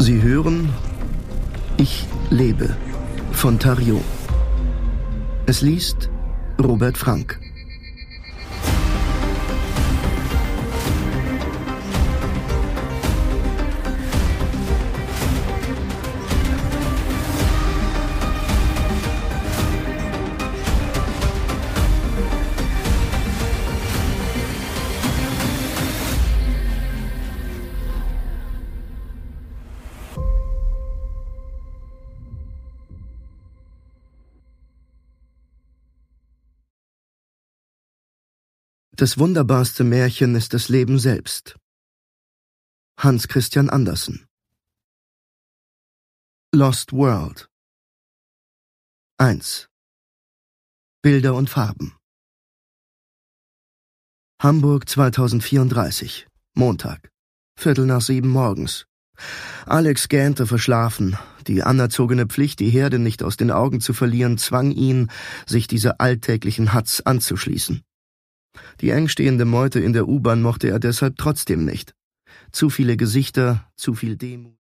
Sie hören Ich lebe von Thariot. Es liest Robert Frank. Das wunderbarste Märchen ist das Leben selbst. Hans Christian Andersen. Lost World 1. Bilder und Farben. Hamburg 2034, Montag, 6:15 morgens. Alex gähnte verschlafen. Die anerzogene Pflicht, die Herde nicht aus den Augen zu verlieren, zwang ihn, sich dieser alltäglichen Hatz anzuschließen. Die eng stehende Meute in der U-Bahn mochte er deshalb trotzdem nicht. Zu viele Gesichter, zu viel Demut.